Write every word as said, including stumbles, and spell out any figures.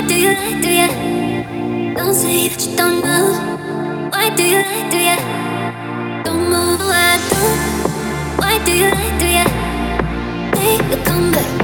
do you lie, do ya? Don't say that you don't know. Why do you lie, do ya? Don't move, I don't. Why do you lie, do ya? Make a comeback.